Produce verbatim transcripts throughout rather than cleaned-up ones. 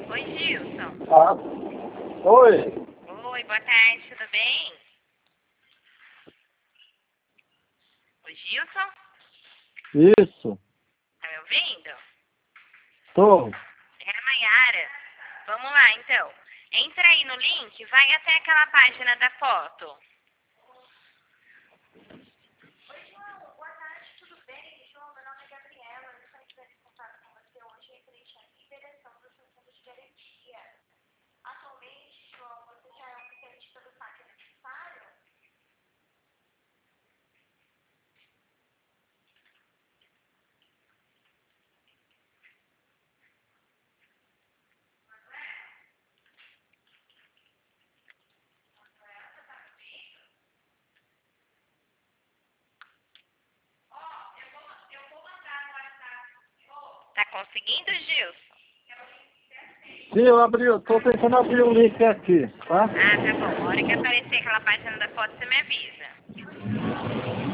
Oi, Gilson. Ah, oi. Oi, boa tarde, tudo bem? Oi, Gilson? Isso. Tá me ouvindo? Tô. É a Mayara. Vamos lá, então. Entra aí no link, vai até aquela página da foto. Tá conseguindo, Gilson? Sim, eu abri, eu tô tentando abrir o link aqui, tá? Ah, tá bom. A hora que aparecer aquela página da foto, você me avisa.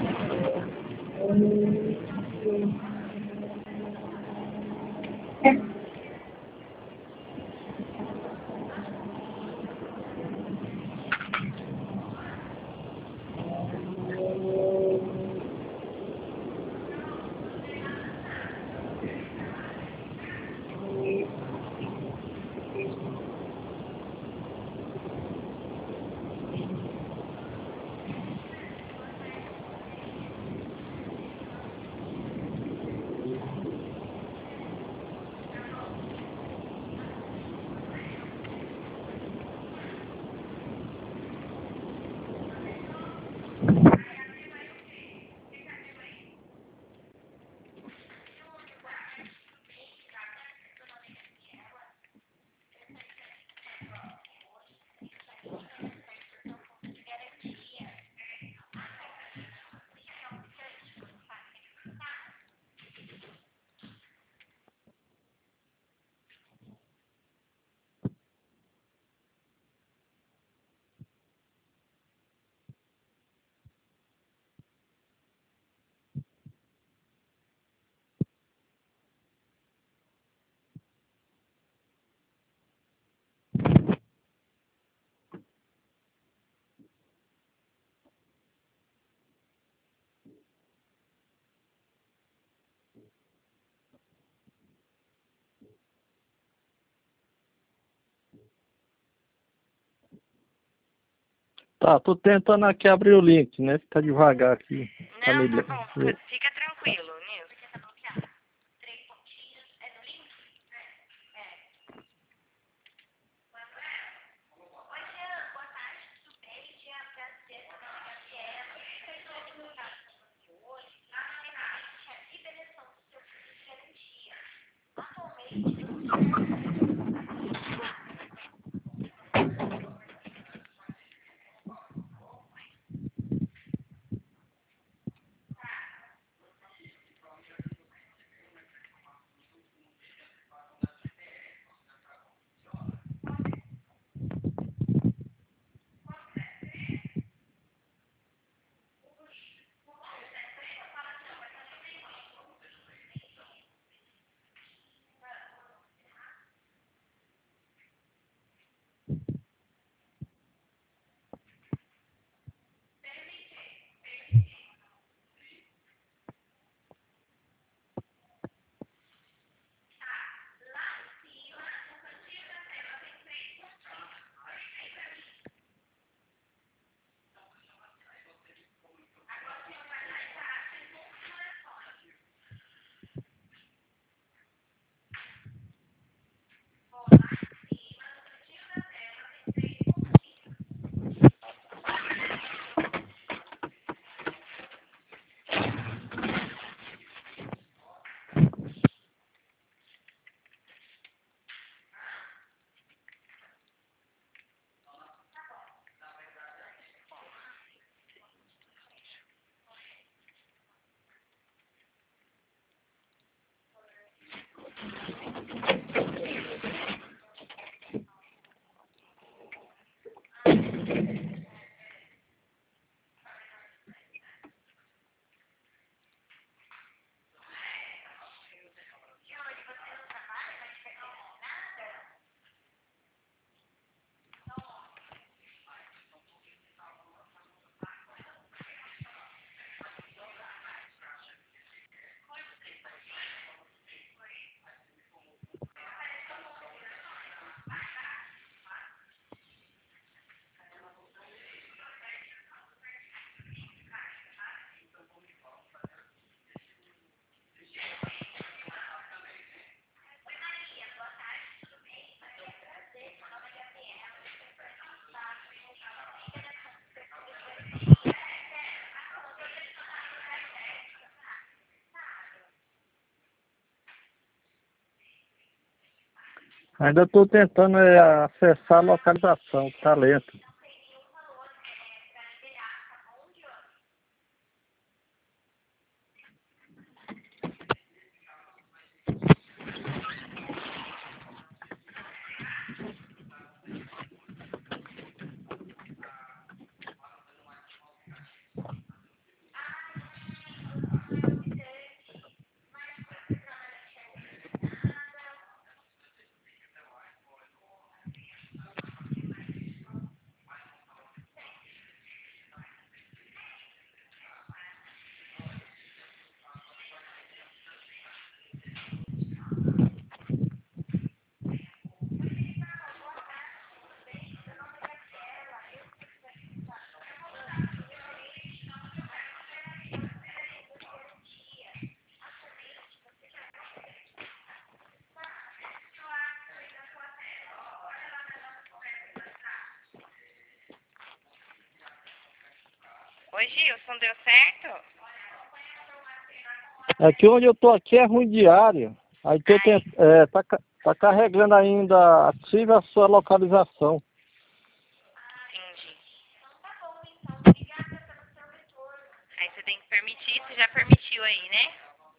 Tá, tô tentando aqui abrir o link, né? Fica devagar aqui. Tá me... Não, tá bom. Fica, fica tranquilo, Nilson. Ainda estou tentando é, acessar a localização, tá lento. Oi, Gilson, deu certo? Aqui onde eu tô aqui é ruim de área. Aí tô tent... é, tá, ca- tá carregando ainda, ative a sua localização. Entendi. Aí você tem que permitir, você já permitiu aí, né?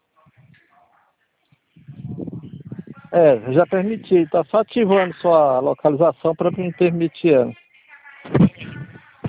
É, já permiti, tá só ativando sua localização para me permitir ela. Beleza.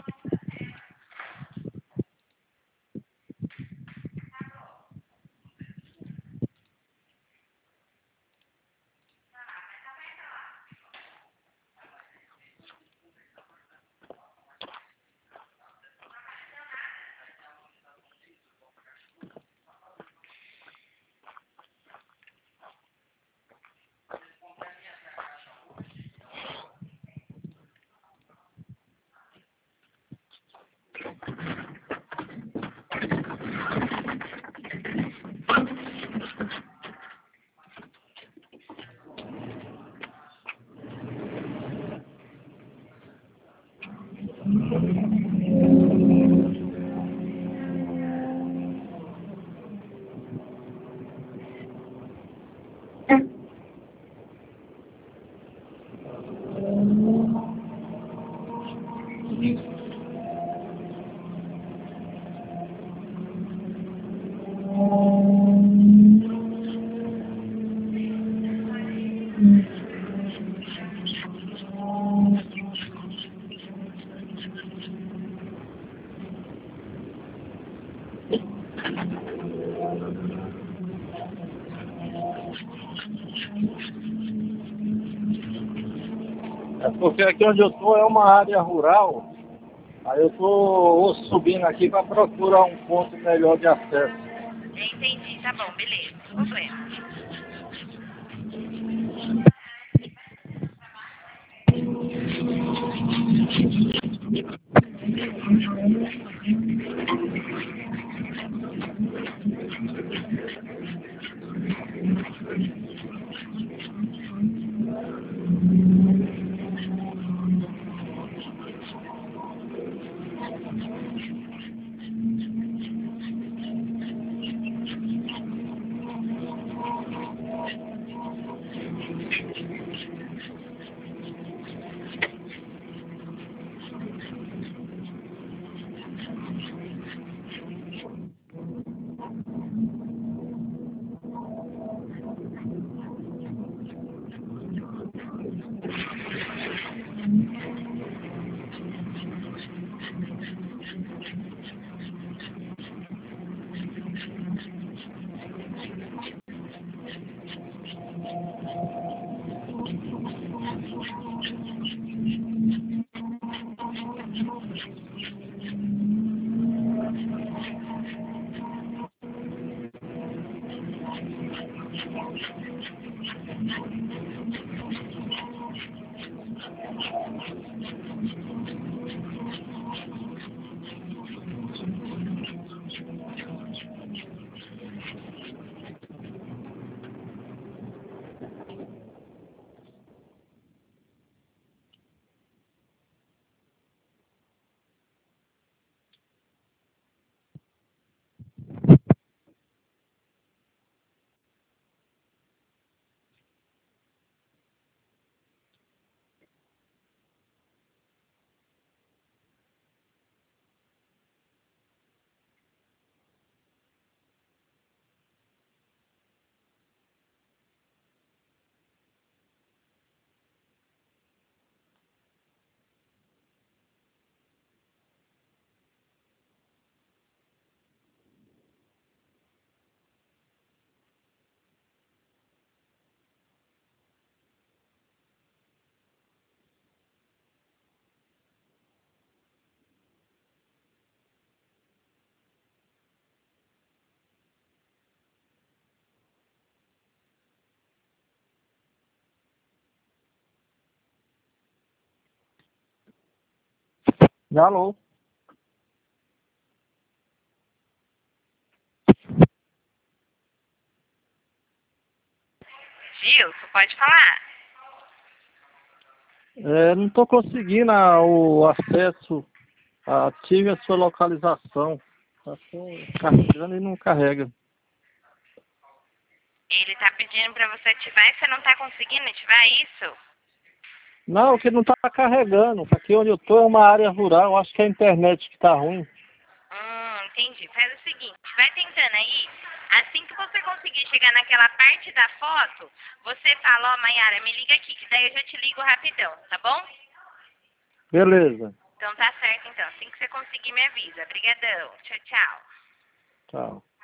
É porque aqui onde eu tô é uma área rural, aí eu tô subindo aqui para procurar um ponto melhor de acesso. Entendi, tá bom, beleza, sem problema. Alô? Gilson, pode falar. É, não estou conseguindo a- o acesso. Ative a sua localização. Estou carregando e não carrega. Ele tá pedindo pra você ativar e você não tá conseguindo ativar isso? Não, que não está carregando. Aqui onde eu estou é uma área rural. Acho que é a internet que está ruim. Hum, entendi. Faz o seguinte, vai tentando aí. Assim que você conseguir chegar naquela parte da foto, você fala, ó, Mayara, me liga aqui, que daí eu já te ligo rapidão, tá bom? Beleza. Então tá certo, então. Assim que você conseguir, me avisa. Obrigadão. Tchau, tchau. Tchau.